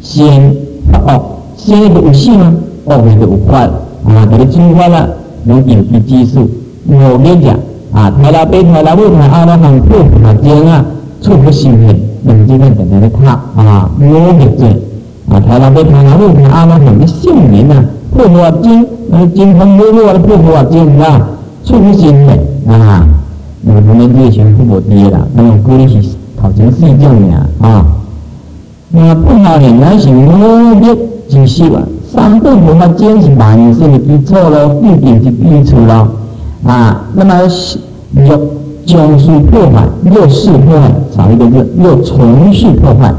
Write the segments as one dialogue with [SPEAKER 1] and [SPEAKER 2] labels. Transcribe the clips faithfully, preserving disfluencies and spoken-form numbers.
[SPEAKER 1] 先发恶，先就有性啊，恶就有法啊，就你处罚啦，拢有其指数。我跟你讲啊，台老北、台老母、台阿拉行破法经啊，处不行的，两这个等等的他啊，我的罪啊，台老北、台老母、台阿拉行的性命啊，破法经，呃，经风落落的破法经啊，处不行的啊，那么他们这些父母爹啦，那么鼓励是头前四种呀啊，那不好的那是我的真实啊。三本佛法经是万事的基础咯，必定是基础咯啊。那么六将数破坏，六世破坏，少一个字，六重世破坏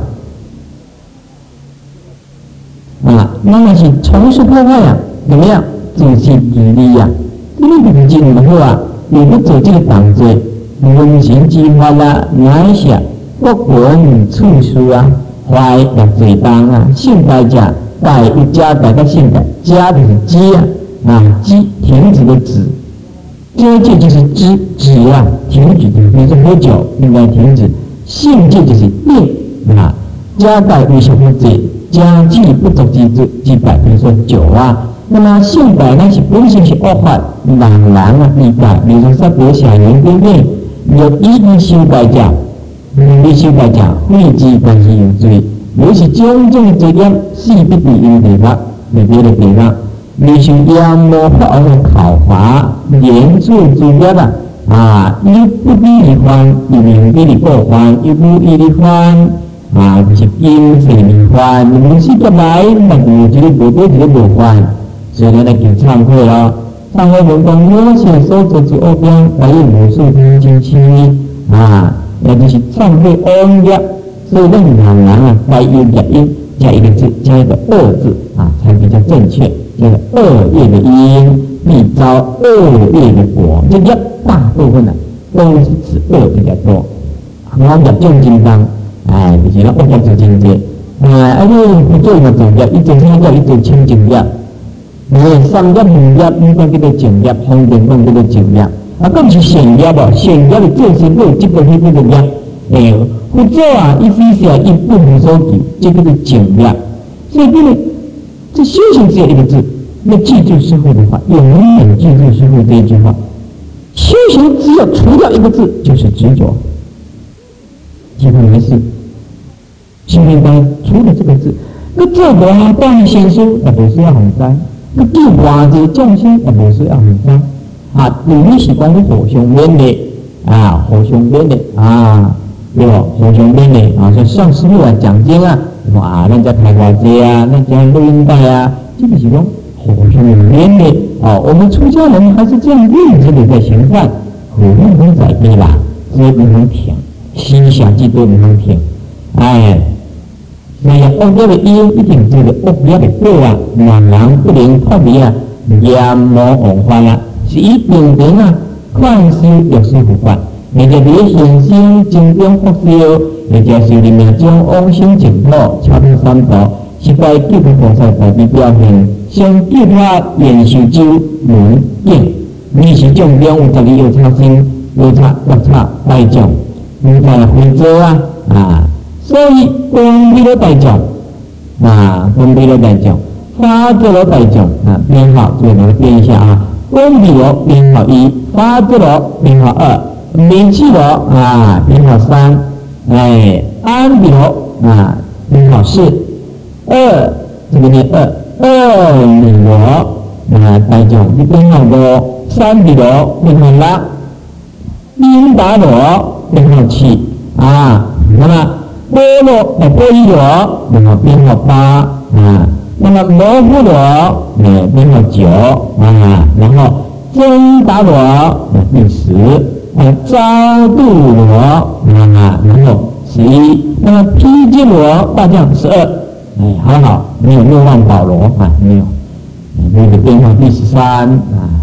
[SPEAKER 1] 啊。那么是重世破坏啊，怎么样？自信自利呀，因为毕竟不好啊，你不走这个党罪，温情激发啦，哪一下国文处书啊，坏的罪当啊，性代价。代一加代个性的，加的是鸡啊，啊鸡停止的止，这戒就是止止啊，停止的，比如说喝酒应该停止，性戒就是令啊，加代为什么罪？加计不足之之几百，比如说酒啊，那么性代那是本身是恶法，人人啊理解，比如说说国小人对不对？有一一修代价，一修代价，会计关系有罪。有是种种罪孽，势必伫因地方，伫别的地方。你是淹没法而考罚，严重罪孽啦！啊，你不比你还，你明比你不还，你不比你还，啊，就是因谁你还，你不是过来，那你这个不对，这个不还，所以来给忏悔咯。忏悔文讲，我先所做之恶病，还有无数天经七啊，那就是忏悔恩业。所以任何人啊，该有加因加一个字，加一个恶字啊，才比较正确。这个恶业的因必遭恶业的果，这个大部分呢、啊、都是指恶比较多。我们重金刚，哎，就是那恶业做清洁，哎，而且不做个正业，一做啥叫一做清净业，哎，三业五业应该叫做净业，方便讲叫做净业，啊，更是善业哦，善业的正是有这个那个的业，哎。不做啊，一飞下一不无所求，这个是净业。所以这个这修行只有一个字，要记住师父的话，永远记住师父这一句话。修行只有除掉一个字，就是执着，其他没事。修行该除了这个字，那做我当先修，也不是要很灾；那对外界众生，也不是要很灾。啊，你是讲互相勉励啊，互相勉励啊。对哦，互相勉励啊，像上师傅啊讲经啊，哇，人家开花节啊，人家录音带啊，这个是讲互相勉励哦。我们出家人还是这样认真的在行善，互相不在意啦，所以不能停，思想极多不能停，哎，所以恶业的因一定这个恶业的果啊，人人不能脱离啊，阎魔王法啊，是以平等啊，宽恕有师护法。或者你现生精中福修，或者是你命中往生净土，超脱三毒，是该救苦菩萨代表表现，先救他延寿咒门应。你是中中有十二有差生，有差有差大众，有差非洲啊啊，所以光比了大众啊，光比了大众，发作了大众啊，编号这个把它编一下啊，光比了编号一，发作了编号二。名气罗啊，编号三，哎，安比罗啊，编号四，二这个念二，二米罗啊，大众你编号五，三比罗编号六，宾达罗编号七啊，那么波罗呃波伊罗然后编号八啊，那么摩诃罗呃编号九啊，然后增达罗呃第十。啊，招度罗啊，然后十一，那么披肩罗大将十二，哎，还好没有六万宝罗啊，没有，那个编号第十三啊。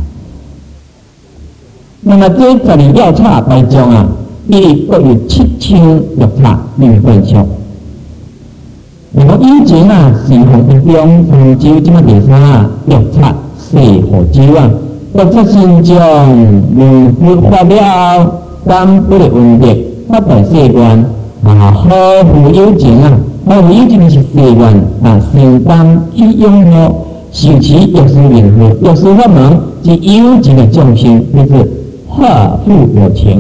[SPEAKER 1] 那么这十二要差大将啊，伊各有七千药差，六分数。那么以前啊，是红一中杭州这么第三啊，药差四号州啊。或者心中如佛发了，但不的问题，发大世观啊，好富有情啊， 我有一个是誓愿啊，承担去拥护受持药师名号、药师法门及有情的众生，就是化富有情。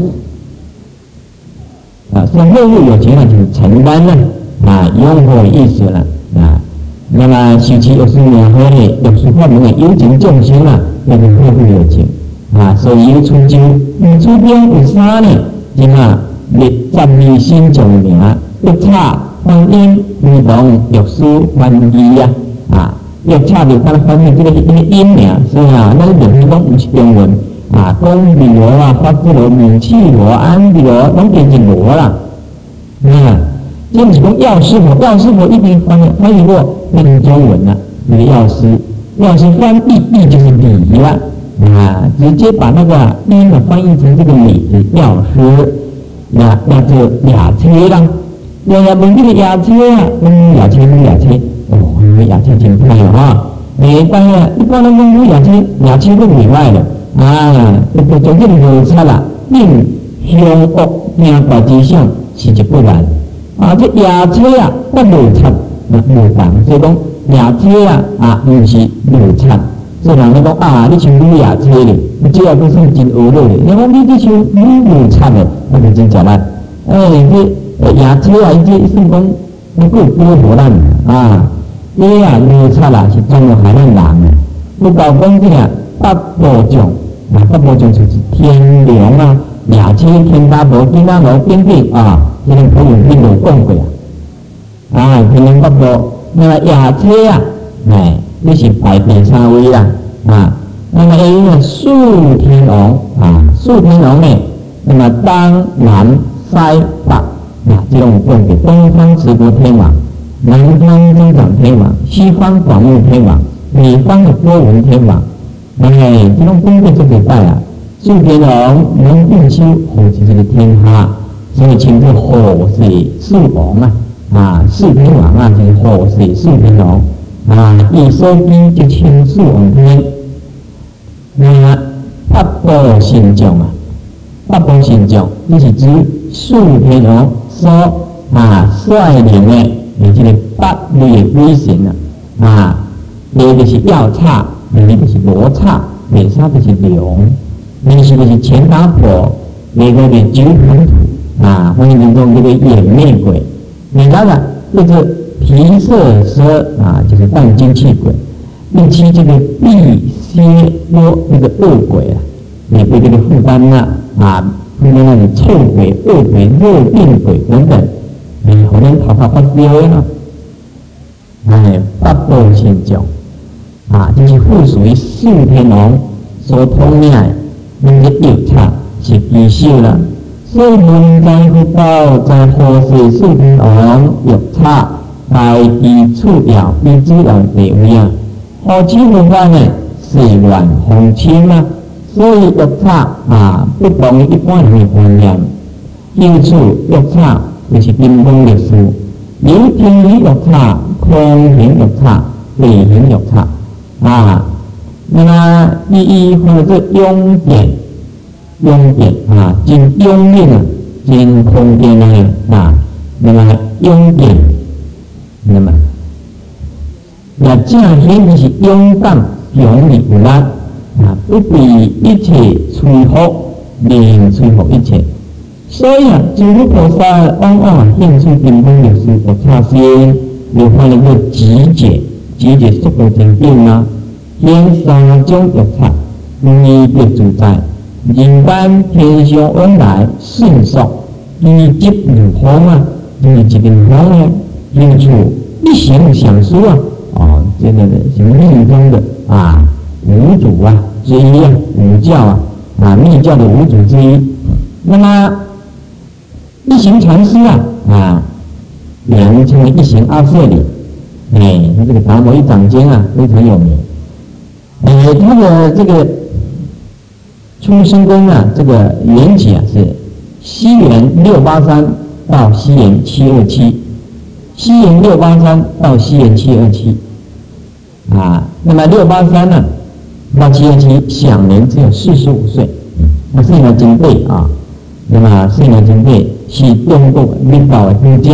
[SPEAKER 1] 啊，所以化富有情呢，就是承担了啊，拥护的意思了啊。那么受持药师名号的药师法门的有情众生啊，那就是化富有情啊。所以有出就，有出边有啥呢？就啊，立十二心众名，药叉观音为龙药师翻译啊啊。药叉就看翻译这个这个音名，所以啊，那个名字都不是中文啊，讲弥罗啊、法之罗、名气罗、安弥罗，拢变成罗啦。啊，这不是讲药师佛，药师佛一定翻译翻译过变成中文了。那个药师，药师翻译译就是理了啊，直接把那个音呢翻译成这个理的药师，那那就雅车啦。人家问这个雅车啊，嗯，雅车雅车。哦，因为雅车真快了哈！一般啊，一般人讲雅车，雅车都例外了啊。这个总之无差啦，令香恶命大之相是一不然啊。这雅车啊，不无差，那无同。所以讲雅车啊啊，唔是无差。所以人咧讲啊，你像女雅车咧，你只要都算真恶劣咧。你讲你这像女无差咧，那就真假啦。哎，这雅车啊，伊这算讲。你够多活咱啊！你啊，无差啦，是中国海南人啊。你到讲这个八部将，啊，八部将就是天龙啊、雅车、天大罗、金大罗、边地啊，这个普通听有讲过啊。啊，天龙八部，那么雅车啊，哎，你是排第三位啦啊。那么因为数天龙啊，数天龙呢，那么东南西北。啊，这种供给东方持国天王，南方增长天王，西方广目天王，北方的多闻天王。哎，这种供给这个拜啊，数天龙能并修火是这个天下，所以称作火水四王啊，啊，四天王啊，就是火水四天龙啊，一收机就称四王天。那八部神将啊，八部神将，这是指数天龙。说啊，率领的，你这个八类威神啊，啊，一个是药叉，另一个是罗刹，第三个是龙，第四个是钱达婆，那个是九盘土啊，翻译成中这个眼灭鬼，另外呢，这个皮色蛇啊，就是半精气鬼，第七这个地蝎多那个恶鬼啊，也对这个负担了啊。因为那种臭鬼、恶鬼、热病鬼等等，哎，可能头发发飙了，哎，八部神将啊，就是附属于四天龙所统领的那个药叉是必须了。所以文在福报在何时四天龙药叉大地处药比主要地位啊？何其不法呢？是万红清啊！所以药叉啊，不同于一般人的观念。因此，药叉就是金刚律师，有天理药叉、空行药叉、地行药叉啊。那么第一或者用典，用典啊，真用力啊，真空间啊啊。那么用典，那么那正显就是勇敢、勇力有力。啊，不比一切摧伏，令摧伏一切。所以啊，诸佛菩萨往往现出金刚律师的差先，有发一个集结，集结速度真紧啊，现三种药叉，二别自在，人间天上往来迅速，一急如风啊，一急如风啊，因此一行享受啊，哦，这个是命中的啊。五祖啊之一啊，五教啊啊密教的五祖之一。那么一行禅师啊啊，两人称为一行阿舍里。哎，他这个达摩一掌经啊非常有名。哎，他的这个出生宫啊，这个缘起啊是西元六八三到西元七二七，西元六八三到西元七二七啊。那么六八三呢？到七二七享年只有四十五岁，那岁呢真贵啊！那么岁呢真贵，是中国领导的空间啊，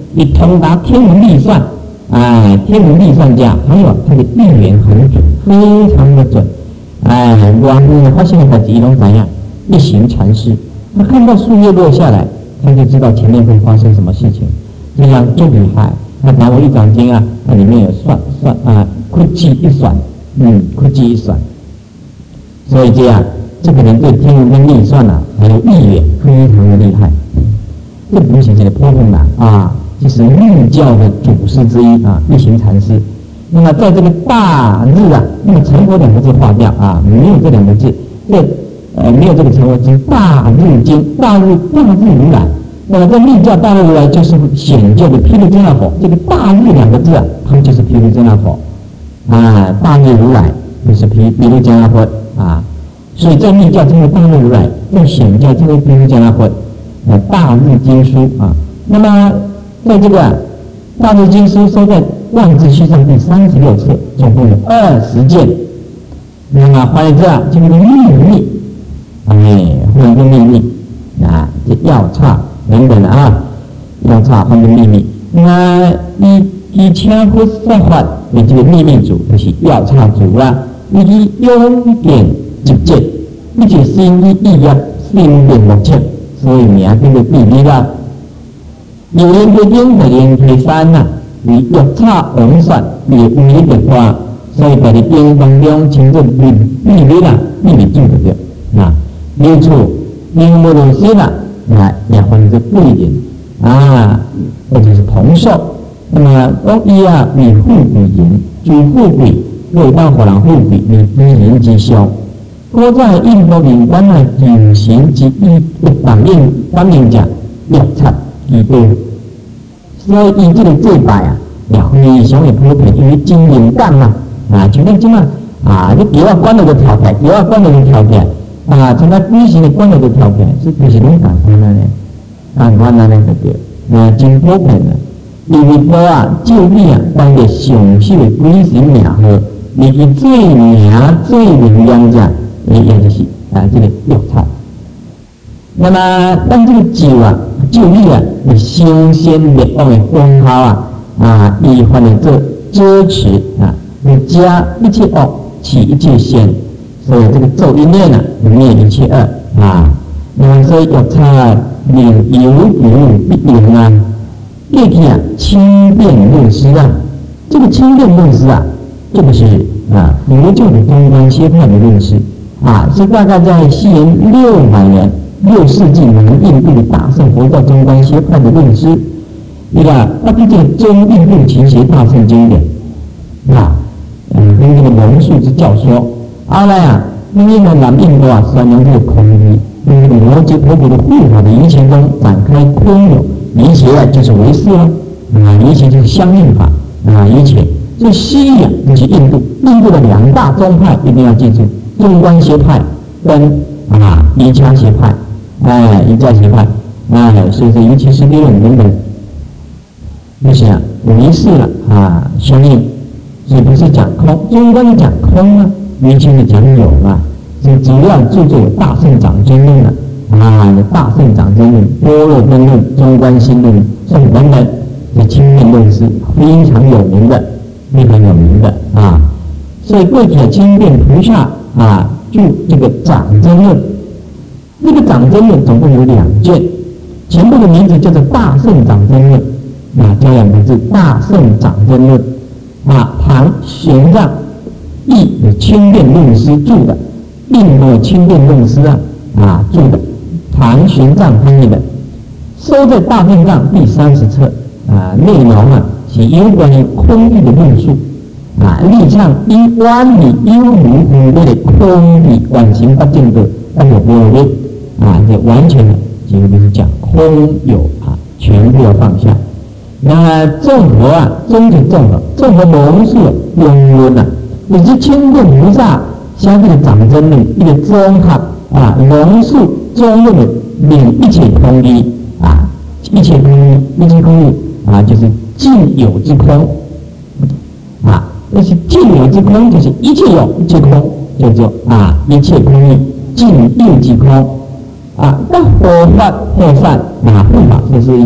[SPEAKER 1] 你通达天文历算，哎，天文历算家，还有他的预言很准，非常的准。哎，我们发现的几种怎样？一行禅师，他看到树叶落下来，他就知道前面会发生什么事情，这样就厉害。他拿我一掌经啊，那里面有算算啊，哭泣一算，嗯，哭泣一算。所以这样，这个人对天文跟历算啊，还有预言，非常的厉害。这不是现在的破空男啊，就是密教的祖师之一啊，一行禅师。那么在这个大日啊，那么成佛两个字划掉啊，没有这两个字，这呃没有这个成佛经，大日经，大日大日如来。那么在密教大日如来就是显教的毗卢遮那佛，这个大日两个字啊，他们就是毗卢遮那佛啊，大日如来就是毗毗卢遮那佛啊，所以在密教称为大日如来，在显教称为毗卢遮那佛。呃，大日经书啊，那么在这个、啊、大日经书收在万字序上第三十六册，总共有二十件。那么换言之啊，这个秘密，哎，或一个秘密啊，这要差等等的啊，要差或者秘密。那么以以前佛说法的这个秘密组，就是要差组啊，以永典直接，一切心意意业心变目前。所以名叫做秘密啦。有人对应的人推山呐，为药叉王算，也无一变化，所以在你兵当中称作秘秘密啦，秘密就对了啊。没错，名不如心啦，啊，也换作贵人啊，或者是同寿。那么讲伊啊，为富贵人，主富贵，为当互人富贵，为非人之相。我在印度民间的有形之一的反应反应者药叉居多，所以伊这个祭拜啊，也非常的普遍，因为真灵感嘛，啊，像你即嘛啊，你叫我管了个条件，叫我管了个条件，啊，像他举行的管了个条件，是不是拢共款的呢？共款的呢就对，啊，真普遍的，因为我啊，就你啊，当个上首的鬼神名号，你是最名最灵验者。也也就是啊，这个药叉。那么，当这个酒啊、酒力啊，是新鲜烈恶的风号啊，啊，以换的这遮持啊，你加一切恶，起一切仙，所以这个咒一念啊，灭一切恶啊。那么所以药叉令有无必灵啊，过去啊，轻便论师啊，这个轻便论师啊，这个是啊，佛教的中观邪派的论师。啊，是大概在西元六百年六世纪南印度的大乘佛教中观邪派的论师，一个他对这个中印度勤学大乘经典啊，嗯，跟这个龙树之教说，后来啊，因为呢南印度啊宣扬这个空义，用这个摩羯婆婆的护法的仪前中展开空有，仪邪啊就是唯识了，啊，仪邪就是相应法啊，仪邪。所以西亚就是印度，印度的两大宗派一定要记住。中观邪派跟啊瑜伽邪派，哎，瑜伽邪派，哎，所以说尤其是理论等等，就是啊，唯识了啊，相应，所以不是讲空，中观讲空啊，瑜伽的讲有啊，所以主要著作有大圣长真论了啊，有大圣长真论、般若分论、中观心论、宋等等的清辩论是非常有名的，非常有名的啊，所以过去的清辩菩萨。啊，就这个长真论，这个长真论总共有两卷，全部的名字叫做大圣长真论，啊，这两个字大圣长真论，啊，唐玄奘译有清辩论师著的，印度清辩论师啊啊著的，唐玄奘翻译的，收在大便藏第三十册啊，内容啊是有关于空义的论述。啊，立倡以万理有如无的空理完形不净的那个波罗啊，这完全的这个就是讲空有啊，全部要放下。那综合啊，中就综合，综合龙树永论呐，也是清净菩萨像这个长真论一个综合啊，龙树中论的领一切空义啊，一切空义，一切空义啊，就是尽有之空啊。那是尽有之空，就是一切有之空，叫做啊一切空义，尽有之空啊。那佛法破散啊，护法就是一个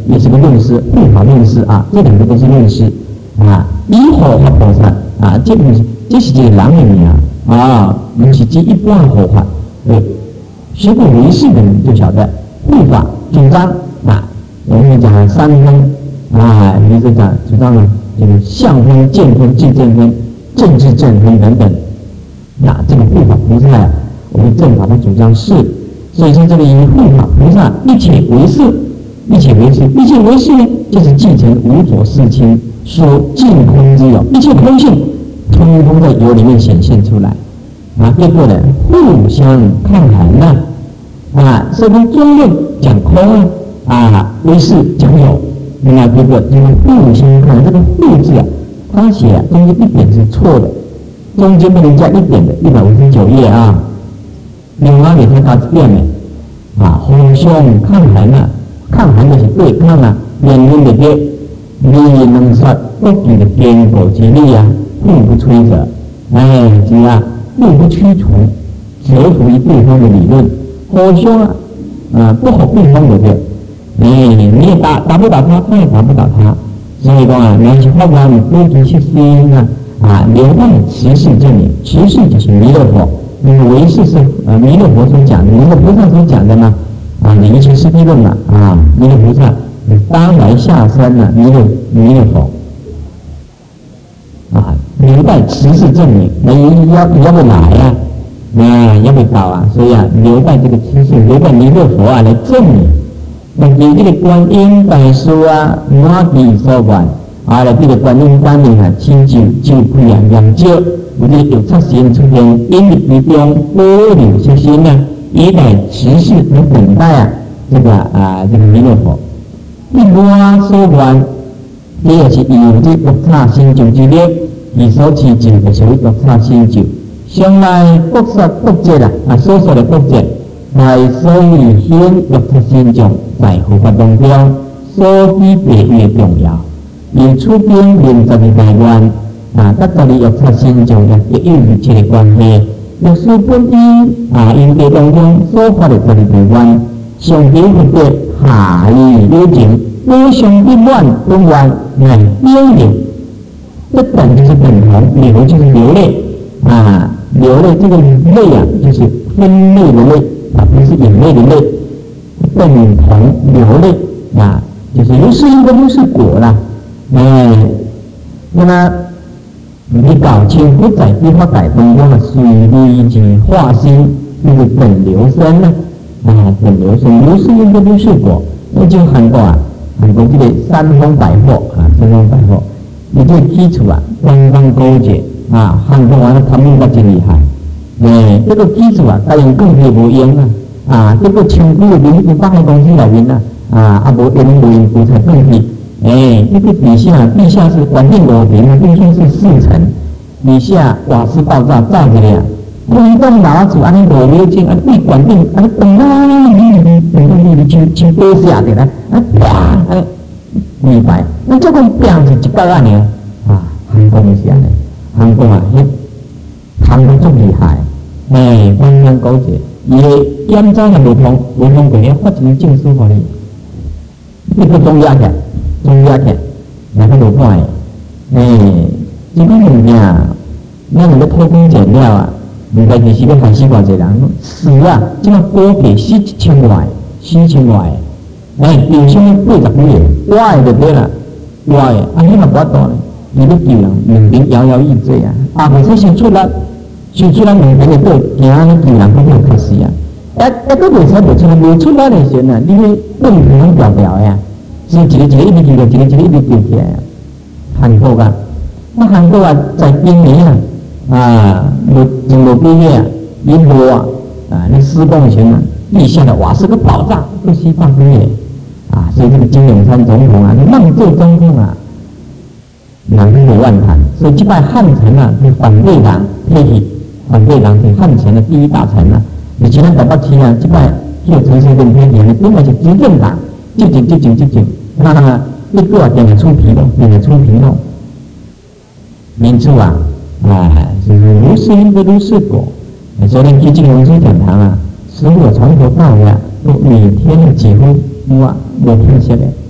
[SPEAKER 1] 也是个论师，护法论师啊，这两个都是论师啊。以护法菩萨啊，这不是这是一个人的名啊，不是指一般护法。对，学过唯识的人就晓得护法主张啊，我们讲三分啊，比如说讲主张呢，这个相分、见分、智见分、政治正分等等。那这个护法菩萨啊，我们正法的主张是，所以说这个以护法菩萨一切为是，一切为是，一切为是呢，就是继承无所事亲说净空之有，一切空性通通在有里面显现出来。啊，结果呢，互相抗衡呐，啊，所以从中论讲空啊，啊，唯识讲有，那结果因为互相抗衡，这个互字啊，他写啊中间一点是错的，中间不能加一点的，一百五十九页啊，另外给他加一点的，啊，互相抗衡啊，抗衡就是对抗啊，两面的对，你能说不给的坚果之力啊，互不摧折，哎，这样。互不驱除，折服于对方的理论，互相啊，啊不和对方的对，哎，你也打打不倒他，他也打不倒他，所以说啊，那些法官多读些心啊，啊，留待持世证明，持世就是弥勒佛，因为唯识是呃弥勒佛所讲的，弥勒菩萨所讲的嘛，啊，你一切是地论嘛，啊，弥勒菩萨当来下生了，弥勒弥勒佛。啊，留待持世证明，那你要你要不来啊？啊，要不到啊？所以啊，留待这个持世，留待弥勒佛啊来证明。那你这个观音大师啊，哪地所管啊？来这个观音当年啊，亲就就不养养教，有这个有出现出现因力之中波流出现啊，以待持世来等待啊，这个啊这个弥勒佛。一我所观。这也是有这六叉心咒之列，以所持咒就属于六叉心咒。上来各说各节啦，啊所说的各节，乃所以显六叉心咒在佛法当中所比别越重要。以出边连十二大愿啊，甲十二六叉心咒呢，也有密切的关系。历史本因啊，因地当中所发的十二大愿，上表佛的下义有情。多相一乱不乱，乃流流，这等就是等同，流就是流泪啊，流泪这个泪啊，就是分泪的泪啊，不是眼泪的泪，等同流泪啊，就是如是因果如是果啦。哎，那么你搞清楚在地法改当中的水利及化心，那个等流生呢，啊，等流生如是因果如是果，那就很多啊。韩国这个三丰百货啊，三丰百货，你这个基础啊，刚刚勾结啊，韩国完了他们那真厉害，哎，这个基础啊，当然更是无用啊，啊，这个全部的民民办的公司来源啊，啊，啊无人民无用国才更是，哎，这个底下地下是环境裸平啊，地下是四层，底下瓦斯爆炸炸起来。关东老祖安尼落了进安地管定安等啊，你你你你就就跌下的啦，啊啪，安明白？那这个病是一个案呢啊，韩国是安尼，韩国啊，迄韩国最厉害，哎，官方勾结，伊个检查也无通，无通过咧发一个证书互你，你个中压起，中压起，那个无怪，哎，这个物件，咱能够偷工减料啊。唔该，其实要害死偌济人，死啊！即个高价死一千外，死一千外，哎，有啥物八十几个，我的就对啦，我的，啊，你嘛无法度呢，伊要救人，两边摇摇欲坠啊！啊，或者先出力，先出力两边就对，行你救人，佢就开始啊！一一个袂使袂出力，袂出力嚟先啊！你去动平调调呀，是一个一个一直救着，一个一个一直救起来啊！韩国啊，那韩国啊，在今年啊。啊，我经过毕业啊，一波啊，啊，那施工前啊，立下的哇是个爆炸，不惜放工业啊，所以这个金永山总统啊，梦做总统啊，难过万谈，所以这摆汉城啊，是反对党推起，反对党是汉城的第一大城啊，以前咱台北市啊，这摆叫陈水扁推起的，根本是执政党，接近接近接近，那那一个啊，点了出皮了，点了出皮了，民主啊。啊，就是如是因果如是果。昨天去金龙珠讲堂啊，师父从头到尾都每天的几乎哇，我听下来，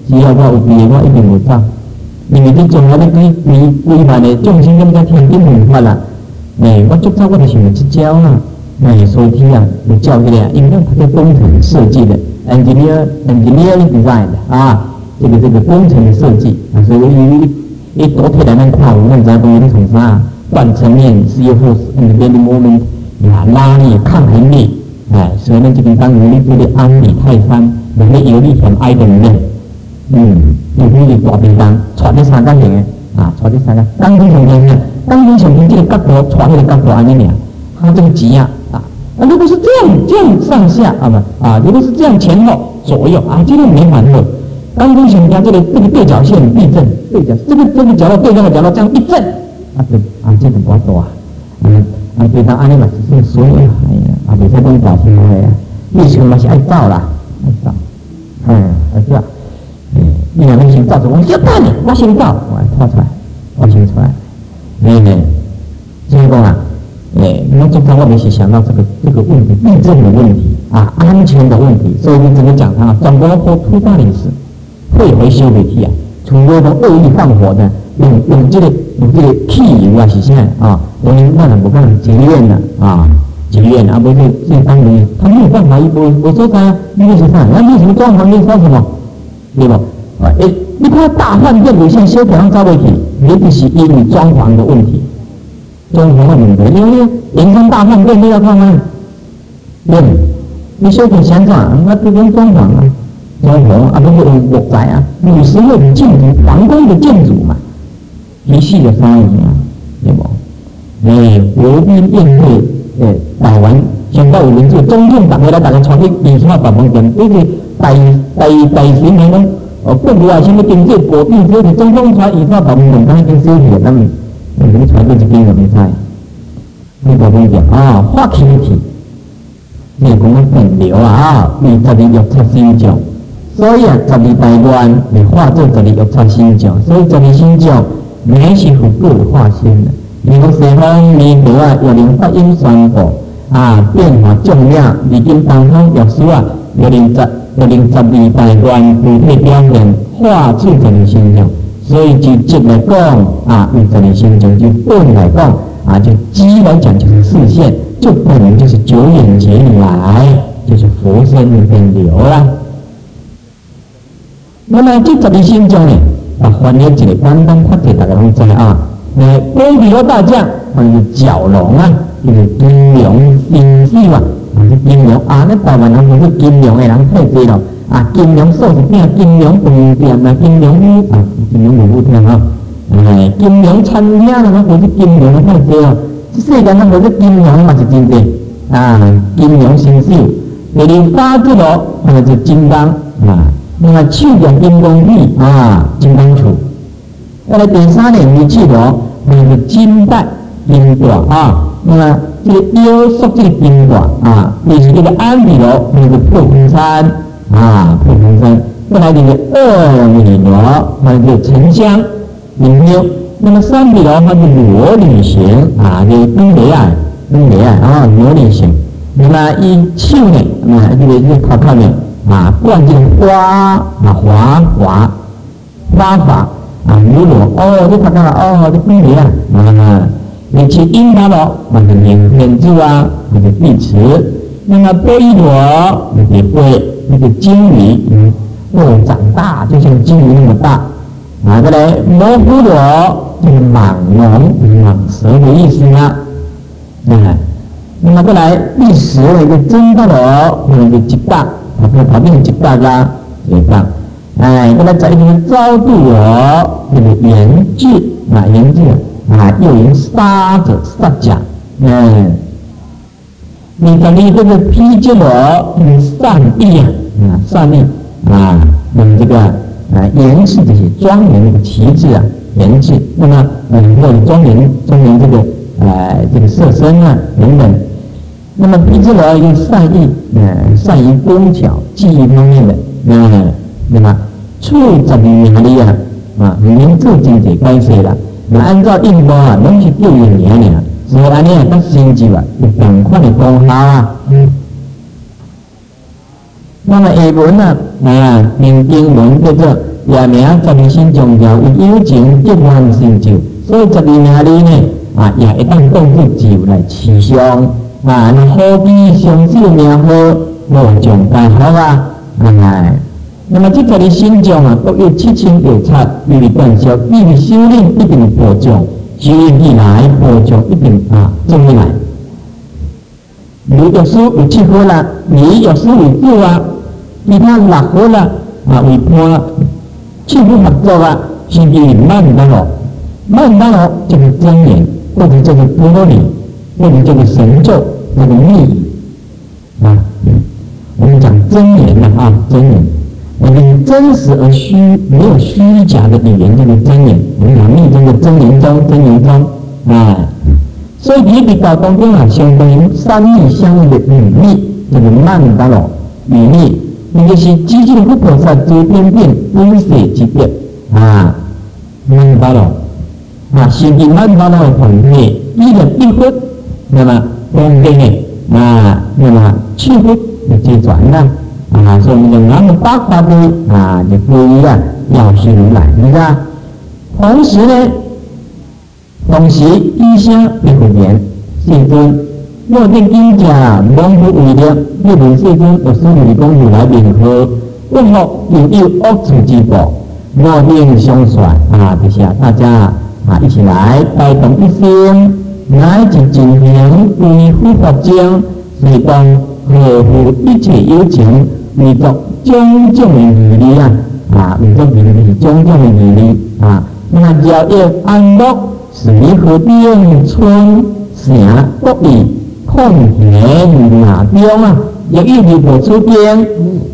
[SPEAKER 1] 只要我有病，我一定袂走，因为你将来你几几几万的众生，咁才天顶文法啦。诶，我足早我就想这招啦。诶，所以天啊，就教起来，因为它叫工程设计的 ，engineer engineering design 啊，这个这个工程的设计啊，所以一一多出来咱看，我们知讲你从啥断层面 C F force and bending moment 啊，拉力、抗衡力，哎，所以呢，这边当然你这个安比泰山，那个有利很矮的面，嗯，有利的大便当，传的三角形的啊，传的三角，钢筋上面呢，钢筋上面这个角度，传那个角度安尼呢，它这个极啊。啊，如果是这样这样上下啊不啊，如果是这样前后左右啊，这个没反合。钢筋型它这个这个对角线避震，对角这个这个角度对那个角度这样一震，啊就啊这个不多啊，嗯啊对当安尼嘛是所有哎呀啊别再讲大声话啊，你像嘛是爱造啦，爱造，嗯啊是啊，嗯你若先造，我先办你，我先造，我掏出来，我先出来，嗯嗯，所以讲啊。诶，那经常我们是想到这个这个问题，地震的问题啊，安全的问题，所以你整个讲堂啊，转播或突发临时，会回收回去啊，除非说恶意放火的，用用这个用这个汽油啊，是现在啊，我们那不看节约呢啊，节约啊，不是这当然他没有办法，我我说他因为是啥，那为什么装潢你说什么，对不？啊，诶，你看大饭店有些修改招不起，也不是因为装潢的问题。装潢的问题，因为盐山大饭店你要看看，对，你修改想法，那不用装潢啊，装潢啊，不是用木材啊，有时候建筑皇宫的建筑嘛，一系列商业啊，对不？诶，国宾宴会，诶，打完，想到有人就中正打回来，大家传去演出大饭店，这个第第第十年呢，哦，国外什么经济国宾这个中正传演出大饭店，当然跟收钱，那么。我们传过一边有没在？你我跟你讲啊，化气体，你讲分流啊，你十二药材新种，所以啊，十二大元你化做十二药材新种，所以十二新种每是符合化新的。你讲西方弥陀啊，有灵发音宣布啊，变化重量，已经当中药师啊，有灵十有灵十二大元具体表现化做十二新种。所以就这来讲啊，用这里心中就顿来讲啊，就机来讲就是视线，就本人就是九眼结来，就是佛身的变流啦。那么这十二心中呢，啊，翻译一个简单发给大家拢知啊。呃，古比罗大将，或者是蛟龙啊，就是金龙金丝嘛，啊是金龙啊，那台湾人不是金龙的人太多了。啊，金龙寿司店、金龙饭店啊，金龙屋啊，金龙饭店啊，哎，金龙餐厅啊，那或是金龙的太多了。这世界上或是金龙嘛是真多啊，金龙新秀，第二八字咯，或者是金刚啊，那么手用金刚臂啊，金刚杵。再来第三呢，米字咯，或者是金带、金带啊，那么这个腰束这个金带啊，第四这个安比咯，或者是破风山。啊，破风山，再来这个二米罗，那就沉香、灵牛，那么三米罗它是裸女型啊，就是东北啊，东北啊，啊裸女型。那么一手呢，啊这个是靠靠呢啊，灌这个花啊滑滑花法啊如裸哦，这看到了哦，这东北啊啊，你去樱花罗，那就眼眼珠啊，那就碧池，那么波一罗，那就会。那个鲸鱼，嗯，哦，长大就像鲸鱼那么大，啊，再来摩呼罗，就是蟒龙、蟒蛇的意思呢，啊，那么再来第十的一个真大罗，那个极大，它它旁边极大啦，极大，哎，再来再一个招度罗，那个研制啊，研制啊，又用沙子沙甲，嗯。你看你这个披肩罗，嗯，善意啊，啊，善意啊，那么这个啊，严饰这些庄严的旗帜啊，严制，那么嗯，或者庄严庄严这个呃这个色身啊等等，那么披肩罗用善意，呃，善于工巧技艺方面的，嗯，那么处十二年里啊，啊，名著经济关系了，那按照印度啊，拢是六一年呢。所以安尼啊，较升级啊，有同款的功效啊。嗯。那么下文呢，啊，明经文叫做也名十二心上条为有情结缘成就，所以十二名里呢，啊，也会当当作就来持相啊。那好比上首名号无上大好啊，哎。那么这十二心上啊，都有七情有差，秘密断销，秘密修炼一定保障，修炼以来保障一定啊，种起来。你有师有七好啦，你有师为主啊，其他六好啦啊为伴，七不合作啊，甚至于慢当咯，慢当咯就是真言，或者叫做玻璃，或者叫做神咒，那个密语啊。我们讲真言呐啊，真言，我们真实而虚，没有虚假的语言叫做真言。我们讲密宗的真言宗，真言宗啊。所以比比道当中啊，相当于三密相应的语密，叫做曼达罗语密，那就是极尽不菩萨诸边变不舍之别啊，曼达罗啊，甚至曼达罗的同类，一人一分，那么中间呢啊，那么七分就接转了啊，所以我们讲南无八法的啊，就不一样，要是如来，你看，同时呢。同时，依香一分言，世尊，若定因假，蒙不为了，日本世尊有师女公如来名号，不好有有恶处之宝，若定相传啊，底下大家啊一起来带动一心，乃至进行为护法经，随当合乎一切有情，为作种种的义理啊，啊，为作义理种种的义理啊，那么要要安乐。水河边村城国里空闲哪中啊，也一直不出边。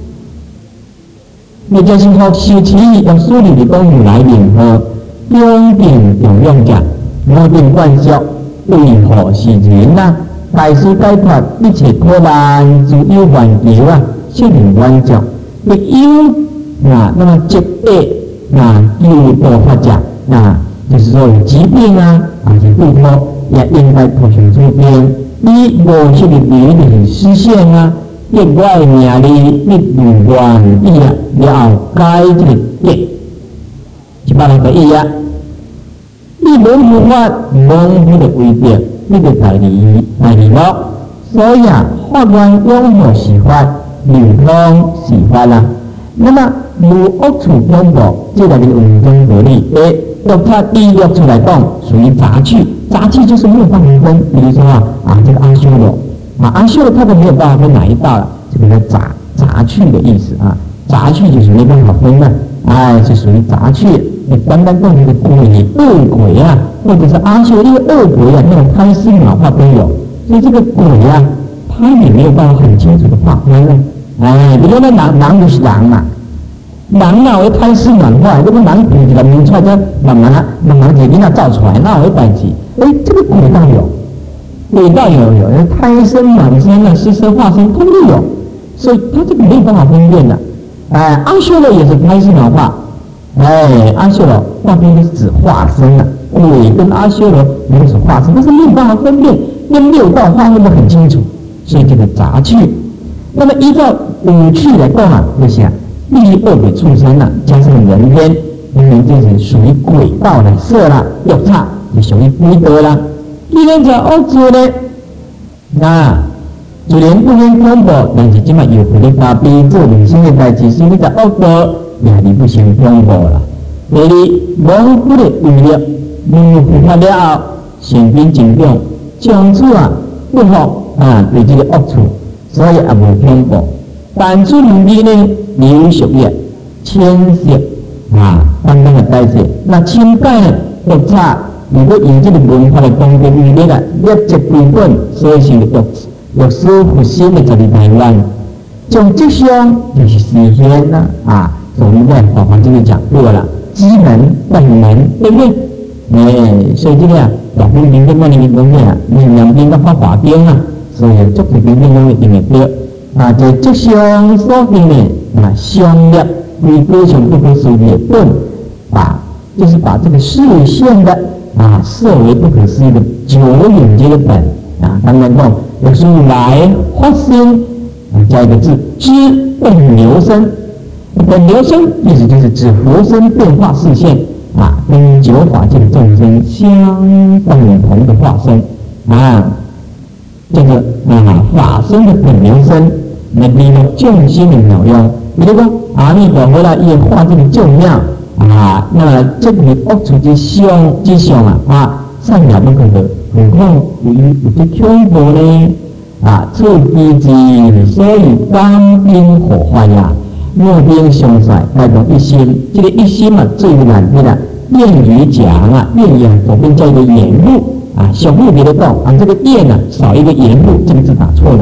[SPEAKER 1] 你就是学修持用疏理的功夫来联合，用定用用者，无定观照，为何是人啊？大师解脱一切苦难，自有愿求啊，修定观照，会有啊，那么积恶啊，有多发者啊。就是说有疾病啊，啊是不脱，也应该脱去出边。你无去的别的实现啊，一外名利，你不愿意啊，了解这个业，一般人可以啊。你蒙不法，蒙不的规定，你就代理代理了。所以啊，法官拥护是法，流通是法啦。那么无恶处拥护，这个是文中合理诶。用它第一个出来讲，属于杂趣，杂趣就是没有办法分。比如说啊，啊这个阿修罗，啊阿修罗他都没有办法分哪一道了，这个叫杂杂趣的意思啊，杂趣就是没办法分的，哎，是属于杂趣。你单单讲这个鬼恶鬼啊，或者是阿修罗因为恶鬼啊，那种贪心脑化都有，所以这个鬼啊，他也没有办法很清楚的划分了。哎，比如说狼，狼就是狼嘛。人哪会贪心软化？这个人鬼一个名出来，这慢慢啊，慢慢就给他造出来，哪会代志？哎，这个鬼道有，鬼道有有，胎生、卵生啊、湿生、化生，通通有，所以他这个没有办法分辨的。哎，阿修罗也是胎生软化，哎，阿修罗那边是指化生啊，鬼跟阿修罗都是化生，但是没有办法分辨，用六道划分得很清楚，所以这个杂趣。那么依照五趣来讲啊，就想。第恶鬼畜生啊，加上人间，人间就是属于鬼道的色啦，又差就属于鬼道啦。既然在恶处呢，那就连不能恐怖，但是今嘛有回的发逼做人生的代志，所以你在恶道也你不行恐怖啦。第二，蒙古的威力，蒙古他了后，身边尽量将处啊不好啊，对这个恶处，所以也无恐怖。但处里面呢？流血液、清血啊，等等的代谢。那清钙呢，又差。如果用这个文化来讲的语言啊，一直规本，所以是药药师复兴的这里台湾，从这项就是实现了啊。我们在法华经里讲过了，机能、本能，对不对？哎，所以这个啊，法华经跟我们讲的啊，你两边都发法经啊，所以足是边边都一定会对啊。在这项所定的。那相略为各种不可思议的顿，把就是把这个视线的啊设为不可思议的久远这个本啊，当然讲有时候来发生啊加一个字知本流生， 本流身意思就是指佛身变化视线啊，跟九法界的众生相等同的化身啊，这个啊法身的本流身，那利用众生的妙用。比如说阿弥陀佛啦，伊化这个众妙啊，那这个恶处之相之相啊啊，善也不可得，何况有有这恐怖呢？啊，此一之所以当兵火花呀，莫兵相率，那种一心，这个一心嘛，最难的啦。谚语讲啊，谚语啊，左边叫一个言部啊，小木别的动啊，这个谚呢少一个言部，这个字打错了。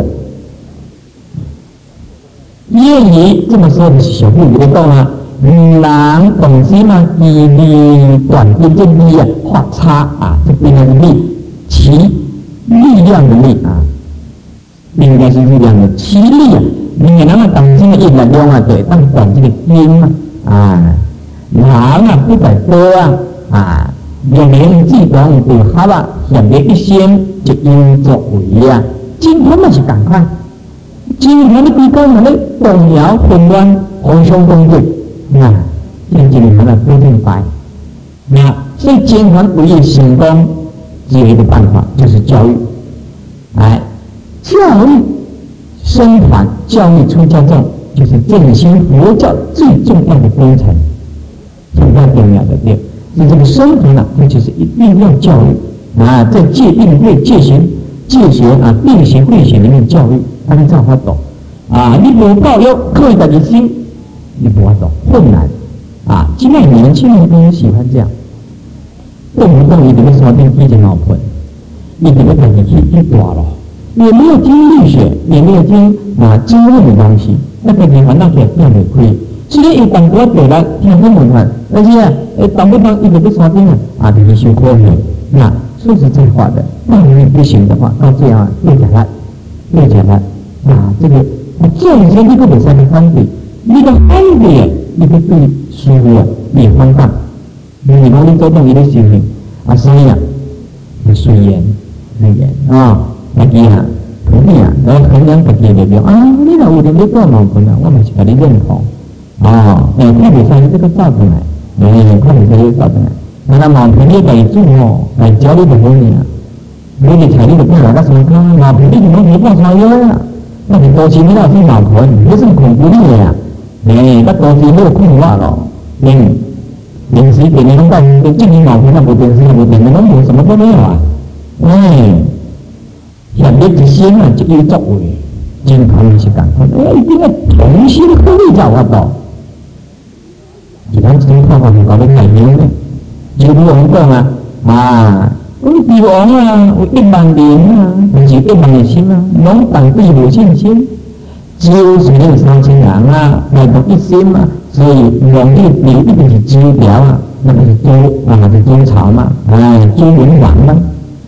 [SPEAKER 1] 谚语这么说的是小木别的动啊，人懂西嘛，以力短边这力啊，画叉啊，这边那个力，其力量的力啊。应该是力量的其力啊，你那么当今的一力量啊，对，当管这个音啊，啊，人啊不在多啊，啊，用人自动对好啊，想的一心就应作为啊，今天嘛是赶快，今天的比较那个动摇混乱，互相攻击，啊，现今人的不明白，那所以今天唯一成功只有一个办法，就是教育，哎。教育生团，教育出家众，就是振兴佛教最重要的工程，非常重要的点。所以这个生团呢，它就是一定要教育啊，在戒定慧、戒行、戒学啊、定行慧学里面教育，按照法懂啊。你不教育，刻意自己心，你不法懂，困难啊。现在年轻人都喜欢这样，动不动一定要说定一点老婆，一定要自己去去大了。也没有听力学，也没有听啊经论的东西，那个地方那个要得亏。虽然一当国对来听不明白，而且呃当不当一个不刷定啊，啊就是修科学。那说实在话的，那你不行的话，到这样又讲了，又讲了啊这个啊众生这个本身的方便，你的方便，你个对师傅啊也方便。你讲你做动一个修行啊，所以啊，随缘，随缘啊。自己啊，可以啊，然后衡量自己的力量啊，你若有点要做矛盾啊，我嘛是给你认同。哦，诶，看袂使这个造出来，诶，看袂使这个造出来。那那矛盾你来做哦，来教你就好尔。你哋财力就不来到什么看，矛盾你就能没办法了。那你多钱你老是矛盾，你是恐怖的呀。诶，那多钱没有困话咯。嗯，临时给你弄到跟进行矛盾，那不电视不电，那没有什么都没有啊。哎。想你一心啊，就有作为，健康的是赶快，哎，一定要同心合力才有到。其他这种方法是搞得太牛了，就如我们讲啊，啊，我帝王啊，有一万年啊，不是一万的心啊，拢当地无信心，就是那三千人啊，来到一心嘛，所以容易流一定是周条啊，那个是周啊，是周朝嘛，哎，周文王嘛。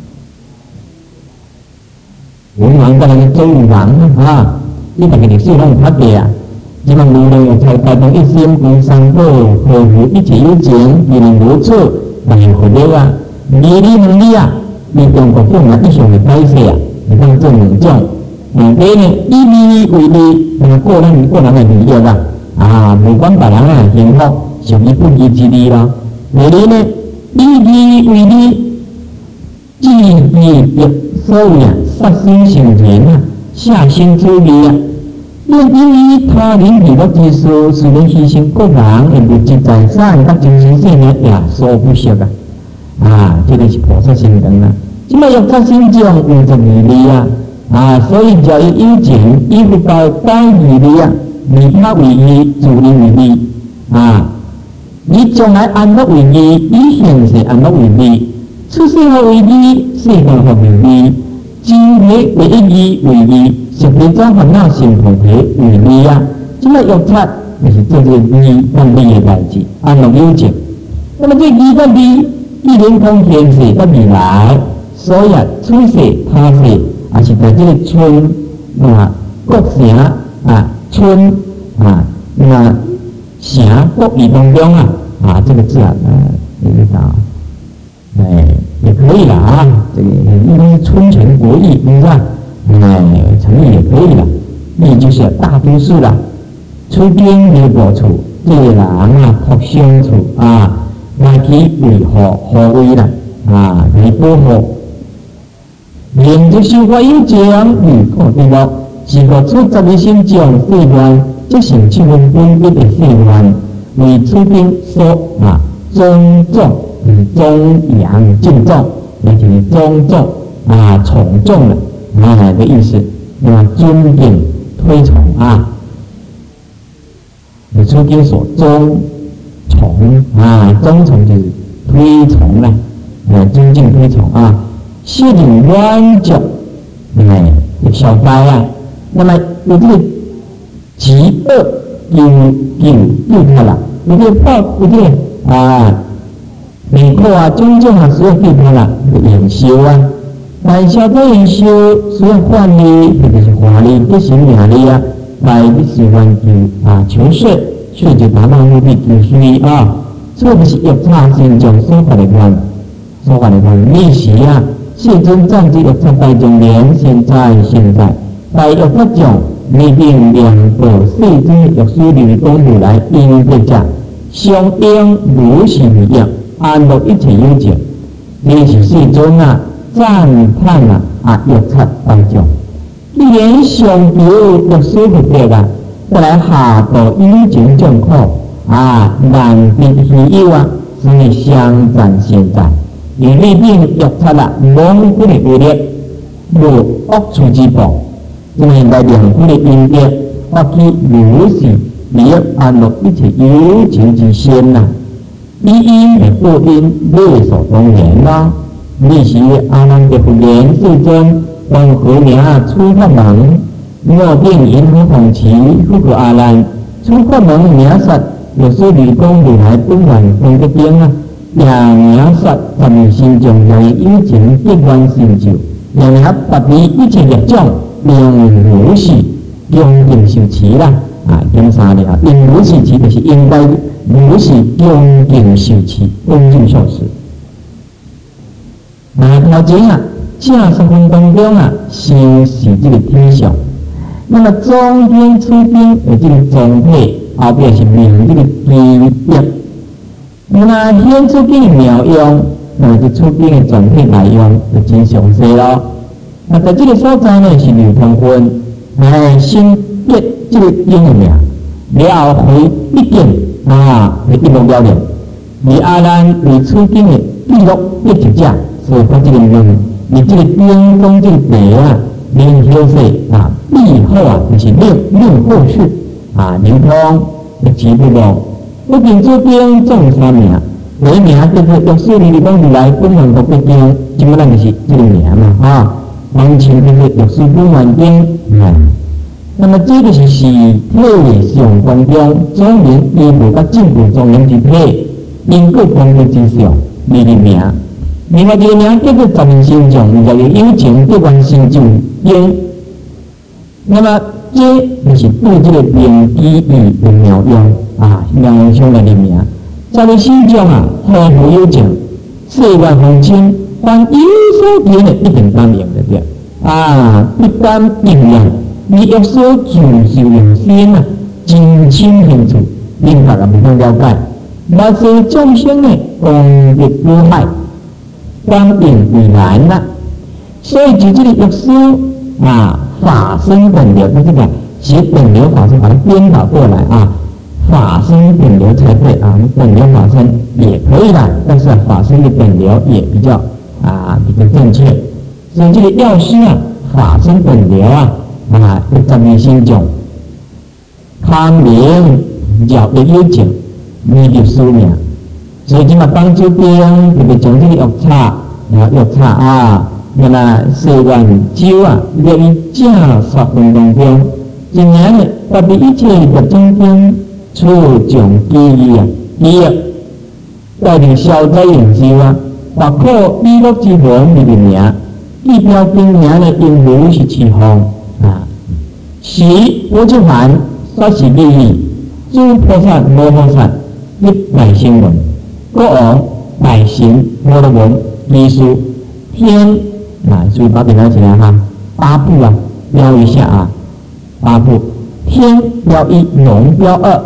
[SPEAKER 1] 文王跟那个周武王啊，你大个历史拢有差别啊。即嘛无论才带动一心归三宝，和福一切有情，一人无错，万福了啊。二理两理啊，你中国讲啊，一向的解释啊，你看这两种。嗯，第呢，以理为理，那个人个人的利益啦，啊，无管别人啊幸福，属于不义之理啦。第二呢，以理为理，即义有所谓啊。杀生成人啊，下心出力啊，因为他人娱乐之事，是能牺牲个人的物质财产，甲精神性的也所不惜啊！啊，这个是菩萨心肠啊！即么要发心这样有着义理啊！啊，所以叫伊有情，伊不到当义理啊，利他为义，助人为利啊！你将来安乐为义，以现世安乐为利，出世后为利，世间后为利。今日为义为义，是非将烦恼心菩提为利啊！这么要察，就是这个义跟利的代志，安乐有情。那么这义跟利，一连通天世跟未来，所以啊，出世他世，也是在这个村啊、国城啊、村啊、那城国域当中啊，啊，这个字啊，呃，你知道。哎，也可以了啊，这个应该是春城国义，是吧？哎，成语也可以了。义就是大都市了，出兵没有过处， 这个人啊，互相处啊，来去维护护卫啦，啊，来保护。连这修法有讲，与可对了，是个出十二心将誓愿，即成七分分一的誓愿，为出兵所啊尊重、忠阳敬重，也就是尊重啊宠重了啊的意思，那么尊敬推崇啊，为出兵所尊崇啊，尊崇就是推崇了，啊尊敬推崇啊。设定乱脚，哎，小白啊，那么有这个极恶有有有他了，有这个报有这个啊，美国啊，种种啊，所有对他了研修啊，但是这研修虽然换的或者是华丽不行雅丽啊，来的喜欢求啊求胜，所以就达到目的就属于啊，这不是要差先将说法来看，说法来看历史啊。世尊藏之药叉大众连现在现在大药叉种内定两个世尊药师流功如来因对者相应如是一样安乐一切有情，这是世尊啊赞叹啊啊药叉大众，你连上流药师不对啦，再来下道有情众苦啊难别稀有啊，所以相赞现在。因内定药叉啦，蒙古的威力，如恶处之暴，因为来两古的因力，发起如是利益安乐一切有情之先呐。依因的故因理所当然啦。历时阿难的复言世尊，当何名出法门？我定因何同其复个阿难出法门名实，有时吕公如来不愿分个边啊。也名说十二心中有有情必愿成就，也名达于一切业种，令如是恭敬受持啦。啊，经三了，因如是持就是应该如是恭敬受持，恭敬受持。那条件啊，正十分当中啊，先是这个天相。那么中天出兵的这个总体，后边是明这个基业。那么现出兵的妙用，那么就出兵的总体内容就真详细咯。那在这个所在呢，是流通分，哎，先列这个经的名，了后回一定啊，就一目了然。而阿难为出兵的记录一直讲，所以讲这个名，你这个边锋这个地啊，灵修势啊，背后啊就是令令后世啊，灵通的几步路。不仅这边种三名，有一名就是药师如来如来本愿国北经，基本上就是这个名嘛啊。完全就是药师本愿经啊。那么这个是是体上当中总名依无甲正步中人之体，因各方面之上你的名。另外这个名叫做十二心中，叫做有情不愿成就因。那么这就是对这个名机义的妙用。啊，两兄的名，在你心中啊，何福有情，世外风清，凡有所见的一定当明的对啊，不单应验，你有所自受用心啊，真清清楚，明白了不能了解，那是众生的功德无害，光明为难呐。所以就这个药师啊，法身本流，他这个写本流法身把它颠倒过来啊。法身本流才对啊，本流法身也可以啦，但是、啊、法身的本流也比较啊比较正确。所以这个药师啊，法身本流啊啊，十二心中，康明叫的有情，你就输命。所以今嘛帮助兵，特别从这个药叉，然后药叉啊，那么四万九啊，列于正十分当中，今年呢，特别一切的中间。处种记忆啊，记忆带领消灾永修啊，包括弥勒之王的名，地标经名的因如是起风啊。是我就喊说是利益，诸菩萨摩诃萨一百星文，国王百行摩罗文艺术天啊，所以把它拿起来哈，八部啊，标一下啊，八部天标一，龙标二。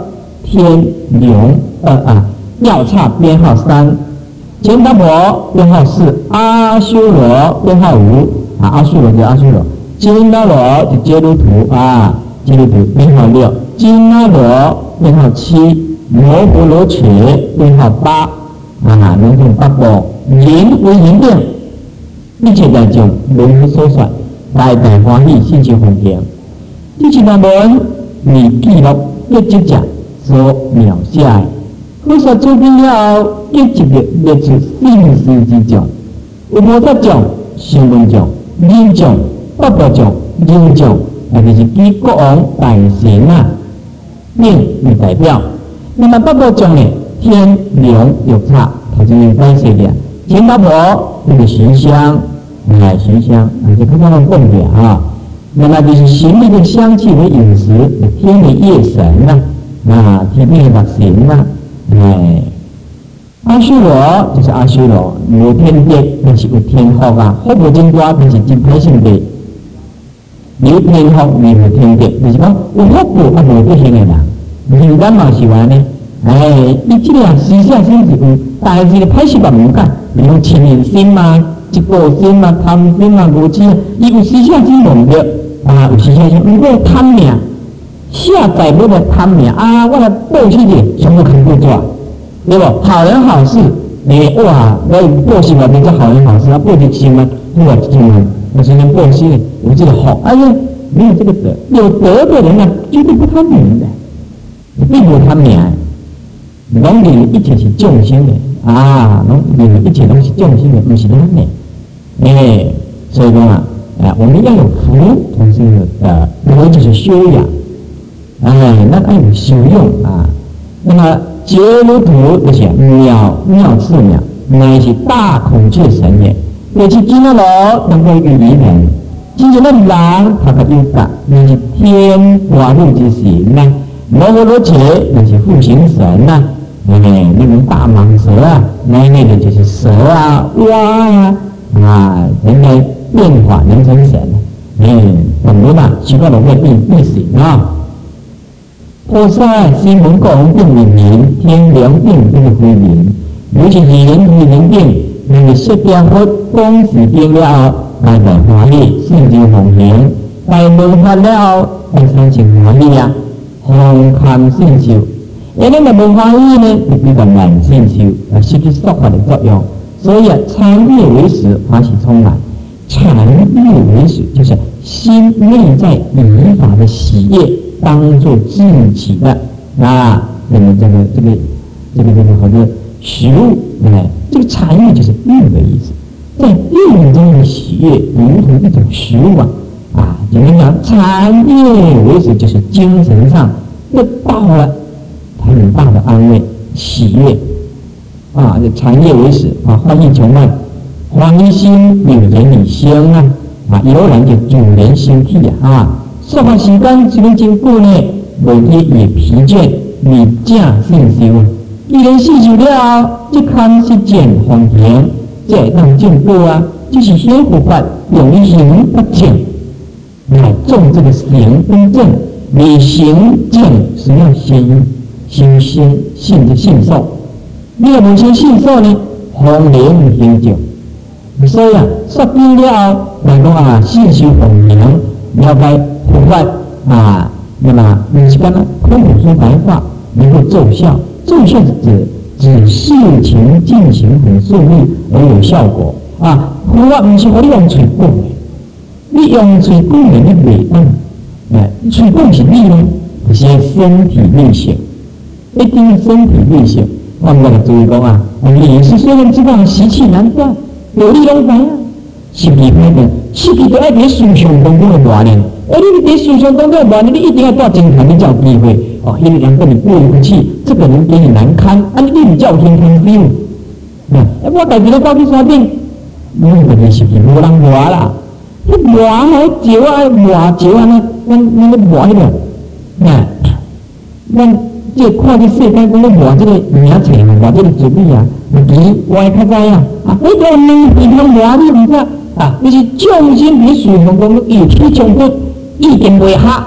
[SPEAKER 1] 天龙呃啊药叉编号三，钱达婆编号四，阿修罗编号五啊，阿修罗就阿修罗，金那罗就揭露图啊，揭露图编号六，金那罗编号七，罗婆罗伽编号八啊，龙种八部，言为言定，一切在种轮回所算，大大欢喜，心情红平。第七大门，你记录一直讲所描写的，菩萨做bien了，一直列列出信事之种，有菩萨种、声闻种、人种、八部种、人种，那就是举国王大神啊，命为代表。那么八部种呢，天龙六叉，头先有解释的，钱达婆那个形象，哎，形象，啊，就看他们供的啊。那么就是行那个香气为饮食，天的夜神呐、啊，啊，天的六神呐，哎，阿修罗就是阿修罗，无天敌，那是有天福啊，福无真多，那是真歹性的。有天福，没有天敌，就是讲有福报啊，无德行的人，人间嘛是安尼，哎，伊这个思想先是有，但是个歹习惯唔改，比如亲人心嘛、一个心嘛、贪心嘛、无知，伊有思想真忘掉。啊，有时想想，如果贪命，下载不了贪命啊！我来报喜的，全部看不抓，对不？好人好事，你哇，我报喜嘛，变成好人好事啊，报的心嘛，我心嘛，我是能报喜的，有这个好，哎呀，没有这个德，有德的人呢，绝对不贪名的，并不贪名，拢里一切是众生的啊，拢里一切都是众生的，不是咱的，哎，所以讲啊。啊，我们要有福，同时呃，我就是修养，哎，那要有修用啊。那么揭露图就是妙妙次妙，乃是大孔雀神也。就是今那罗能够与离人，今日那人他个有感，那是天花路之神呐，罗罗罗伽那是护行神呐，哎，那种大蟒蛇啊，那那个就是蛇啊、蛙啊，啊，人类。变化人成神，嗯，懂了吧？习惯了会变变形啊。菩萨心门供定明明，天良定这个归明，尤其是人归人定，那个释迦佛公时变了，大大欢喜，心情红平，大门发了，大心情欢喜啊，红堪信受。而那个不欢喜呢，就比较难信受，啊，失去说法的作用。所以啊，参阅为实，欢喜充满。禅悦为始，就是心内在语法的喜悦，当作自己的啊，那么这个这个这个这个好多食物，哎，这个禅悦就是悦的意思，在悦中的喜悦，如同一种食物啊，啊，简单讲，禅悦为始就是精神上得到了很大的安慰、喜悦啊，这禅悦为始啊，欢喜穷慢。欢喜心有人以生啊，啊，有人就主人生气啊，啊，说话时间这边经过呢，每天也疲倦，你正信修啊，一人四受了，即看是见方平，这当进步啊，就是修佛法用于行不正，来种这个行跟正，你行正是要先先先信就信受，你要不先信受呢，方灵行正。所以啊，说变了，来讲啊，信修弘明，了解佛法啊，那么你是干嘛？空口说白话能够奏效，奏效是指指事情进行很顺利而有效果啊。佛法不是我用嘴讲的，你用嘴讲的你袂当，哎，嘴讲是你呢，是身体力行，一定要身体力行。我们来注意讲啊，你是虽然知道习气难断。有利拢知啊，是皮歹的，是皮就爱伫思想当中的磨练。而你伫思想当中的磨练，你一定要到精神，你才有机会。哦，因为人跟你过意不去，这个人给你难堪，啊，你你唔叫天天 feel。啊，我家己咧走去山顶，我个人是皮无人磨啦，你磨迄石啊，磨石啊，那那那磨迄个，啊，咱这看这世界讲咧磨这个名册嘛，磨这个字笔啊。你我会较知啊，啊，你叫两边通磨你唔知啊，你是众生伫思想当中有起冲突，意见袂合，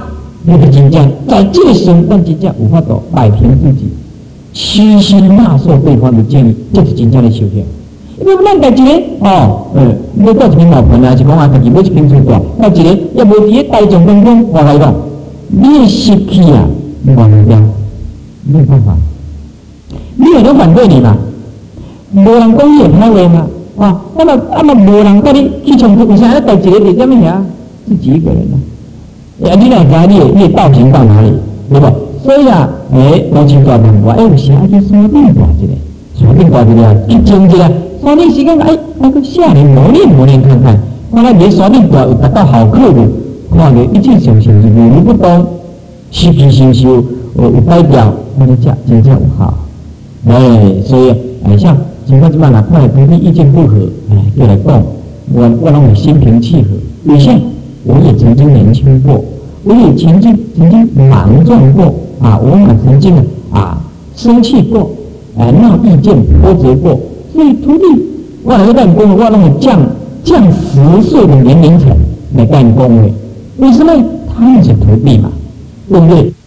[SPEAKER 1] 那个真正在这个时候，咱真正有法度摆平自己，虚心纳受对方的建议，这是真正的修行。因为咱家一个哦，呃，要到一间老盆啊，是讲啊，家己买一间厝住，到一个也无伫咧大众当中，我来讲，你会失去啊，你忘不掉，没有办法。你有人反对你嘛？无人讲你会歹话嘛？啊，那么那么无人跟你去冲突，为啥要带一个伫什么呀？自己一个人啊。哎，你哪知你你道行到哪里，对不？所以啊，哎，我请教问我，哎，有时啊去山顶挂一个，山顶挂一个，去种一个，山顶时间哎，那个下年磨练磨练看看，看来你山顶挂有达到好客无？看你一切上行是如如不动，虚皮心修，有有代表，那就讲真正有好。哎，所以哎像。情况之下，哪怕跟你意见不合，哎，就来讲，我我让我心平气和。有些我也曾经年轻过，我也曾经曾经莽撞过啊，我也曾经啊生气过，哎，闹意见波折过。所以徒弟，我来干工，我让我降降十岁的年龄层来干工的，为什么？他们是徒弟嘛，对不对？